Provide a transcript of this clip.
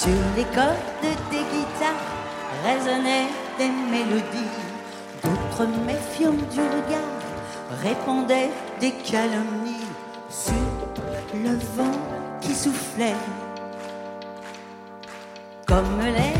Sur les cordes des guitares résonnaient des mélodies. D'autres, méfiants du regard, répandaient des calomnies sur le vent qui soufflait comme les